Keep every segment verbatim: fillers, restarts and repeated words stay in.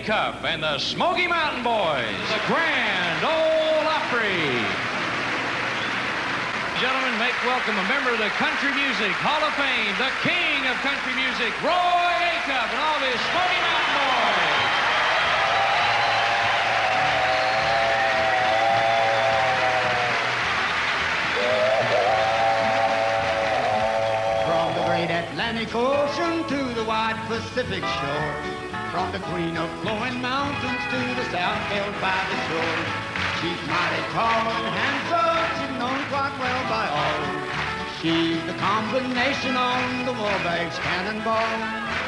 Cup and the Smoky Mountain Boys, the Grand Ole Opry. Gentlemen, make welcome a member of the Country Music Hall of Fame, the king of country music, Roy Acuff, and all of his Smoky Mountain Boys. From the great Atlantic Ocean to the wide Pacific shore, from the queen of flowing mountains to the south held by the shore. She's mighty tall and handsome, she's known quite well by all. She's the combination on the Wabash Cannonball.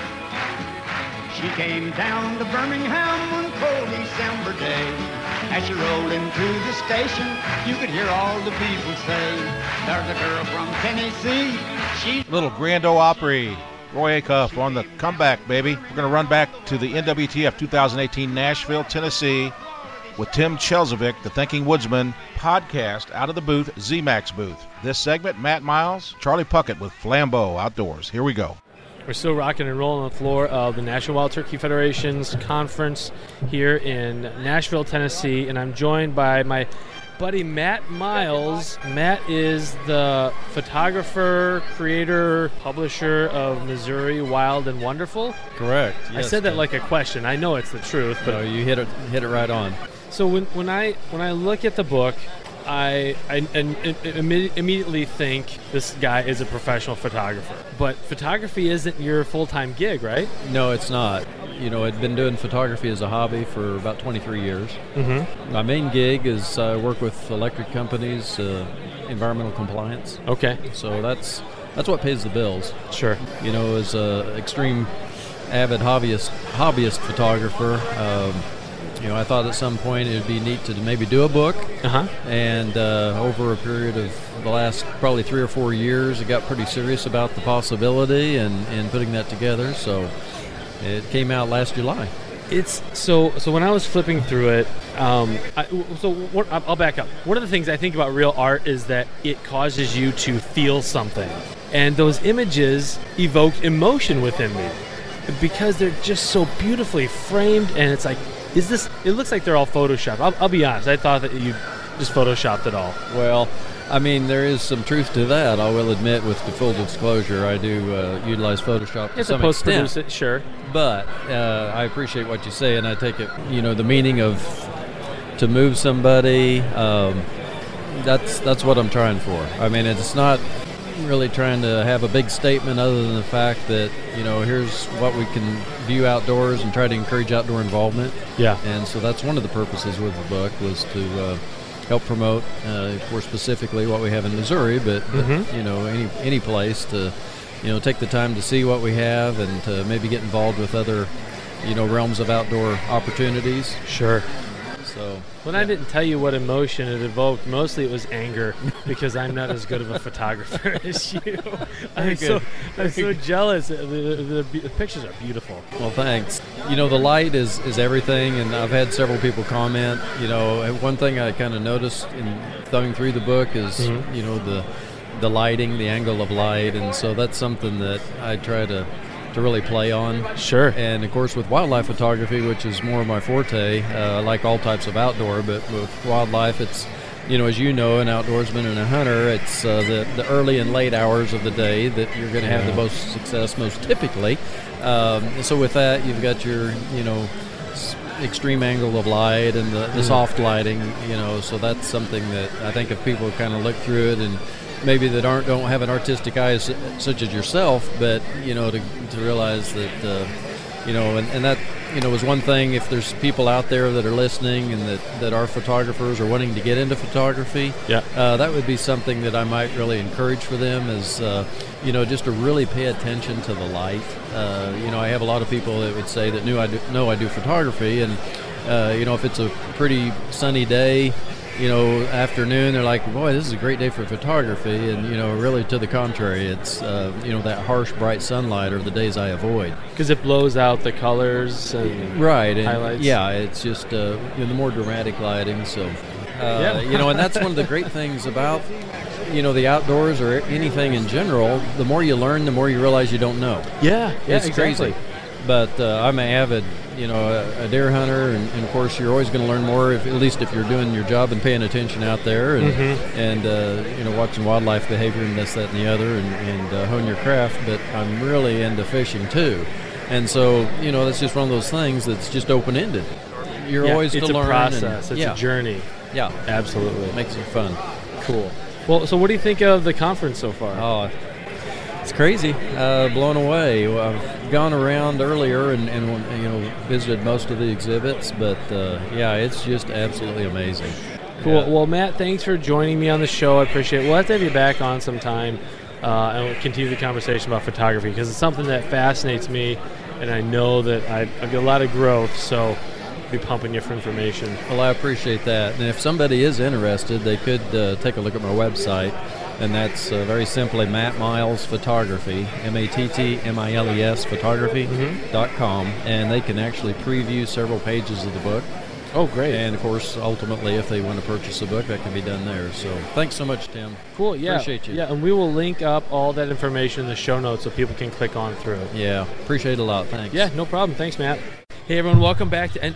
She came down to Birmingham one cold December day. As she rolled into the station, you could hear all the people say, there's a girl from Tennessee. She's Little Grand Ole Opry. Roy Acuff on the comeback, baby. We're going to run back to the N W T F twenty eighteen Nashville, Tennessee with Tim Chelzovic, the Thinking Woodsman podcast out of the booth, Z-Max booth. This segment, Matt Miles, Charlie Puckett with Flambeau Outdoors. Here we go. We're still rocking and rolling on the floor of the National Wild Turkey Federation's conference here in Nashville, Tennessee, and I'm joined by my buddy Matt Miles. Matt is the photographer, creator, publisher of Missouri Wild and Wonderful. Correct. I Yes, said that Tim. like a question. I know it's the truth, but No, you hit it hit it right on. so when when I when I look at the book, I, I, and, and imme- immediately think this guy is a professional photographer. But photography isn't your full-time gig, right? No, it's not. You know, I'd been doing photography as a hobby for about twenty-three years. Mm-hmm. My main gig is I work with electric companies, uh, environmental compliance. Okay. So that's that's what pays the bills. Sure. You know, as a extreme avid hobbyist hobbyist photographer, um, you know, I thought at some point it would be neat to maybe do a book. Uh-huh. And uh, over a period of the last probably three or four years, I got pretty serious about the possibility and, and putting that together. So it came out last July. It's so. So when I was flipping through it, um, I, so what, I'll back up. One of the things I think about real art is that it causes you to feel something, and those images evoked emotion within me because they're just so beautifully framed. And it's like, is this? It looks like they're all photoshopped. I'll, I'll be honest. I thought that you just photoshopped it all. Well, I mean, there is some truth to that. I will admit, with the full disclosure, I do uh, utilize Photoshop to It's some a post-produce extent. it, sure. But uh, I appreciate what you say, and I take it, you know, the meaning of to move somebody, um, that's that's what I'm trying for. I mean, it's not really trying to have a big statement other than the fact that, you know, here's what we can view outdoors and try to encourage outdoor involvement. Yeah. And so that's one of the purposes with the book, was to uh, help promote, uh, more specifically, what we have in Missouri, but, Mhm. but you know, any any place to, you know, take the time to see what we have and to maybe get involved with other, you know, realms of outdoor opportunities. Sure. So When I didn't tell you what emotion it evoked, mostly it was anger because I'm not as good of a photographer as you. I'm so, I'm so jealous. The, the, the, the pictures are beautiful. Well, thanks. You know, the light is, is everything, and I've had several people comment. You know, one thing I kind of noticed in thumbing through the book is, Mhm. you know, the the lighting, the angle of light, and so that's something that I try to to really play on. Sure. And of course, with wildlife photography, which is more of my forte, uh, I like all types of outdoor, but with wildlife, it's, you know, as you know, an outdoorsman and a hunter, it's uh, the, the early and late hours of the day that you're going to have the most success, most typically. Um, so with that, you've got your, you know, s- extreme angle of light and the, the Mm. soft lighting, you know, so that's something that I think if people kind of look through it, and maybe that aren't don't have an artistic eye s- such as yourself, but, you know, to, to realize that, uh, you know, and, and that, you know, is one thing. If there's people out there that are listening and that, that are photographers or wanting to get into photography, Yeah. uh, that would be something that I might really encourage for them, is, uh, you know, just to really pay attention to the light. Uh, you know, I have a lot of people that would say that knew I do, know I do photography, and, uh, you know, if it's a pretty sunny day, you know, afternoon, they're like, boy, this is a great day for photography. And, you know, really to the contrary, it's, uh, you know, that harsh, bright sunlight are the days I avoid. Because it blows out the colors and Right. And highlights. yeah, it's just, uh, you know, the more dramatic lighting. So, uh, Yeah. you know, and that's one of the great things about, you know, the outdoors or anything in general. The more you learn, the more you realize you don't know. Yeah, yeah, It's exactly. crazy. but uh, I'm an avid, you know, a, a deer hunter, and, and of course you're always going to learn more, if, at least if you're doing your job and paying attention out there, and Mm-hmm. and uh, you know, watching wildlife behavior and this, that, and the other, and, and uh, hone your craft. But I'm really into fishing too, and so you know, that's just one of those things that's just open-ended. You're Yeah, always it's going to a learn. process. And, It's yeah, a journey. yeah, Absolutely. it makes it fun. Cool. Well, so what do you think of the conference so far? Oh, it's crazy. Uh, blown away. I've gone around earlier and, and you know, visited most of the exhibits, but uh, yeah, it's just absolutely amazing. Cool. Yeah. Well, Matt, thanks for joining me on the show. I appreciate it. We'll have to have you back on sometime, uh, and we'll continue the conversation about photography, because it's something that fascinates me, and I know that I, I've got a lot of growth, so I'll be pumping you for information. Well, I appreciate that. And if somebody is interested, they could uh, take a look at my website, and that's uh, very simply Matt Miles Photography, M A T T M I L E S photography dot com, and they can actually preview several pages of the book. Oh, great. And, of course, ultimately, if they want to purchase a book, that can be done there. So thanks so much, Tim. Cool, yeah. Appreciate you. Yeah, and we will link up all that information in the show notes so people can click on through. Yeah, appreciate it a lot. Thanks. Yeah, no problem. Thanks, Matt. Hey, everyone, welcome back to... En-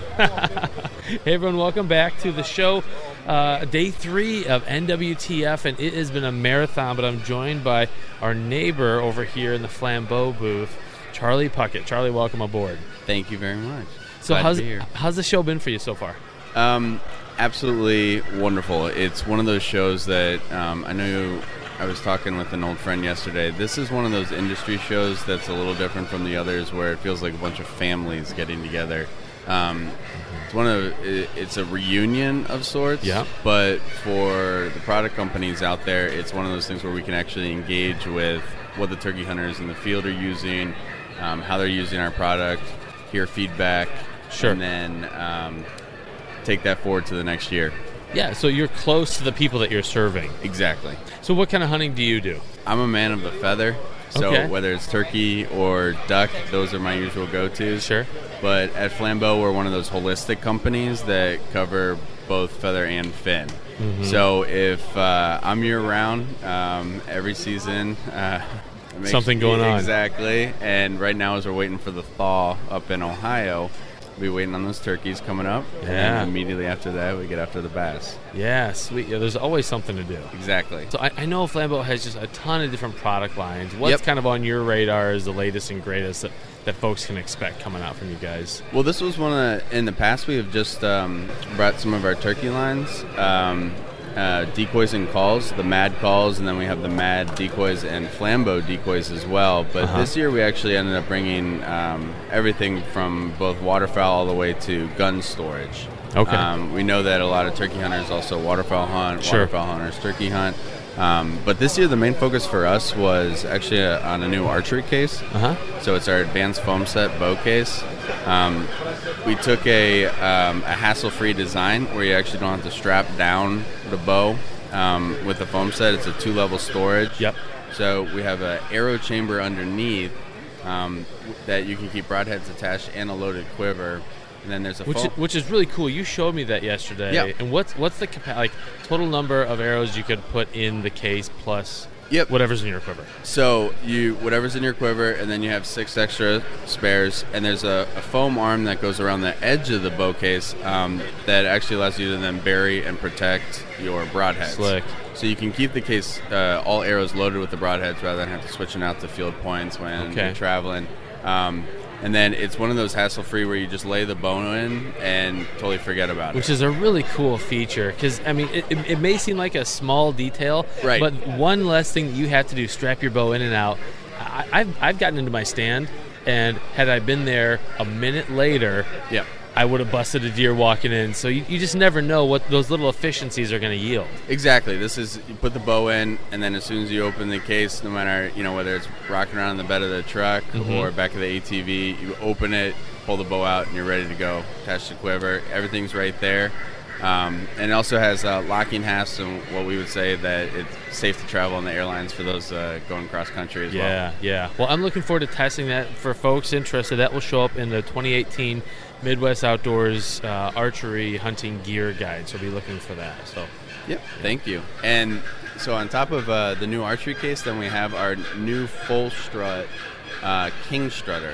hey, everyone, welcome back to the show. Uh, day three of N W T F, and it has been a marathon, but I'm joined by our neighbor over here in the Flambeau booth, Charlie Puckett. Charlie, welcome aboard. Thank you very much. So Glad how's to be here. how's the show been for you so far? Um, absolutely wonderful. It's one of those shows that um, I know I was talking with an old friend yesterday. This is one of those industry shows that's a little different from the others, where it feels like a bunch of families getting together. Um, it's one of it's a reunion of sorts. Yeah. But for the product companies out there, it's one of those things where we can actually engage with what the turkey hunters in the field are using, um, how they're using our product, hear feedback. Sure. And then um, take that forward to the next year. Yeah, so you're close to the people that you're serving. Exactly. So what kind of hunting do you do? I'm a man of the feather, so Okay. whether it's turkey or duck, those are my usual go-tos. Sure. But at Flambeau, we're one of those holistic companies that cover both feather and fin. Mm-hmm. So if uh, I'm year-round, um, every season... Uh, it makes- Something going on. Exactly. And right now, as we're waiting for the thaw up in Ohio... We'll be waiting on those turkeys coming up, Yeah. and then immediately after that, we get after the bass. Yeah, sweet. Yeah, there's always something to do. Exactly. So I, I know Flambeau has just a ton of different product lines. What's Yep. kind of on your radar as the latest and greatest that, that folks can expect coming out from you guys? Well, this was one of the, in the past, we have just um, brought some of our turkey lines, um, uh, decoys and calls, the Mad calls, and then we have the Mad decoys and Flambeau decoys as well. But Uh-huh. this year, we actually ended up bringing um, everything from both waterfowl all the way to gun storage. Okay. Um, we know that a lot of turkey hunters also waterfowl hunt, Sure. waterfowl hunters turkey hunt. Um, but this year, the main focus for us was actually a, on a new archery case. Uh-huh. So it's our advanced foam set bow case. Um, we took a, um, a hassle-free design where you actually don't have to strap down the bow um, with the foam set. It's a two-level storage. Yep. So we have an arrow chamber underneath um, that you can keep broadheads attached and a loaded quiver. And then there's a Which foam. is, which is really cool. You showed me that yesterday. Yeah. And what's what's the capa- like total number of arrows you could put in the case plus Yep. whatever's in your quiver? So you whatever's in your quiver, and then you have six extra spares, and there's a, a foam arm that goes around the edge of the bow case um, that actually allows you to then bury and protect your broadheads. Slick. So you can keep the case, uh, all arrows loaded with the broadheads rather than have to switch them out to field points when Okay. you're traveling. Um, and then it's one of those hassle-free where you just lay the bow in and totally forget about Which it. is a really cool feature because, I mean, it, it, it may seem like a small detail, Right. but one less thing that you have to do, strap your bow in and out. I, I've, I've gotten into my stand, and had I been there a minute later, Yep. I would have busted a deer walking in. So you, you just never know what those little efficiencies are going to yield. Exactly. This is, you put the bow in, and then as soon as you open the case, no matter, you know, whether it's rocking around in the bed of the truck Mm-hmm. or back of the A T V, you open it, pull the bow out, and you're ready to go. Attach the quiver. Everything's right there. Um, and it also has uh, locking hasps, and what we would say that it's safe to travel on the airlines for those uh, going cross country as well. Yeah, yeah. Well, I'm looking forward to testing that for folks interested. That will show up in the twenty eighteen Midwest Outdoors uh, Archery Hunting Gear Guide. So be looking for that. So, Yep, thank you. And so on top of uh, the new archery case, then we have our new full strut uh, King Strutter.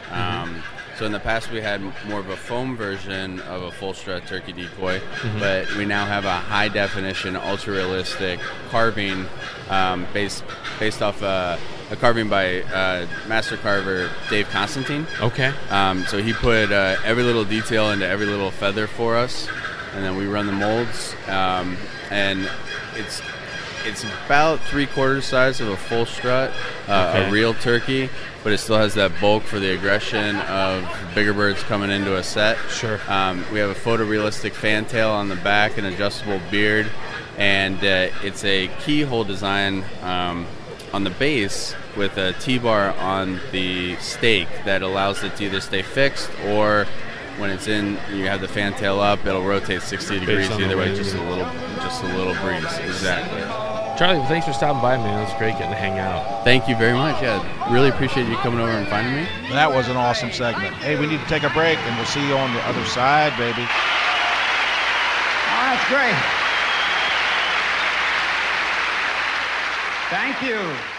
Um, so in the past we had more of a foam version of a full strut turkey decoy, Mm-hmm. but we now have a high definition, ultra realistic carving um, based based off uh, a carving by uh, master carver Dave Constantine. Okay. Um, so he put uh, every little detail into every little feather for us, and then we run the molds, um, and it's it's about three quarters size of a full strut, uh, Okay. a real turkey, but it still has that bulk for the aggression of bigger birds coming into a set. Sure. Um, we have a photorealistic fantail on the back, an adjustable beard, and uh, it's a keyhole design um, on the base with a T-bar on the stake that allows it to either stay fixed or when it's in, you have the fantail up, it'll rotate sixty degrees on the either way, wind. just a little, just a little breeze. Exactly. Charlie, well, thanks for stopping by, man. It was great getting to hang out. Thank you very much. Yeah, really appreciate you coming over and finding me. That was an awesome segment. Hey, we need to take a break, and we'll see you on the other side, baby. Oh, that's great. Thank you.